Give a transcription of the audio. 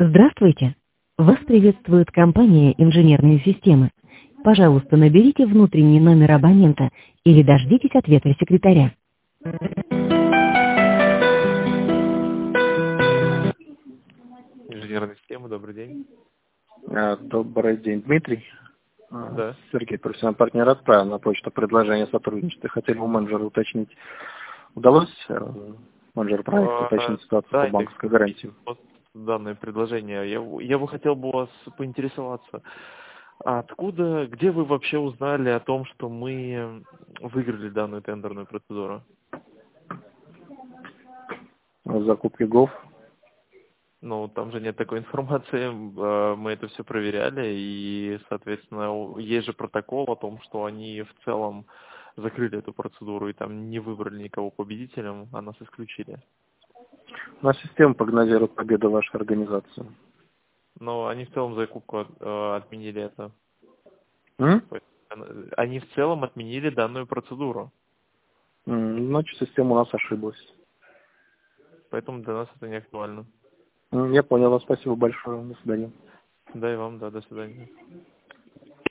Здравствуйте! Вас приветствует компания «Инженерные системы». Пожалуйста, наберите внутренний номер абонента или дождитесь ответа секретаря. Инженерная система, добрый день. Добрый день, Дмитрий. Да. Сергей, профессиональный партнер, отправил на почту предложение о сотрудничестве. Хотели у менеджера уточнить. Удалось менеджеру проекта уточнить ситуацию Да, по банковской гарантии? вот данное предложение. Я бы хотел бы у вас поинтересоваться. Где вы вообще узнали о том, что мы выиграли данную тендерную процедуру? Закупки ГОВ. Ну, там же нет такой информации, мы это все проверяли, и, соответственно, есть же протокол о том, что они в целом закрыли эту процедуру и там не выбрали никого победителем, а нас исключили. На систему прогнозирует победу вашей организации. Но они в целом закупку отменили это. М? Они в целом отменили данную процедуру. Значит, система у нас ошиблась. Поэтому для нас это не актуально. Я понял вас. Спасибо большое. До свидания. Да, и вам, да, до свидания.